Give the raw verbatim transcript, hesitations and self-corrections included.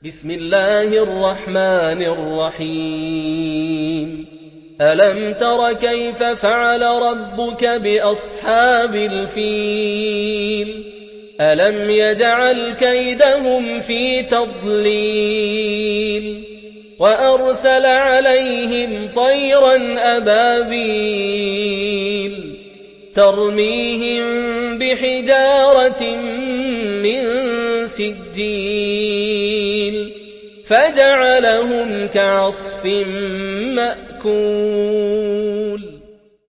بسم الله الرحمن الرحيم ألم تر كيف فعل ربك بأصحاب الفيل ألم يجعل كيدهم في تضليل وأرسل عليهم طيرا أبابيل ترميهم بحجارة من سجيل فجعلهم كعصف مأكول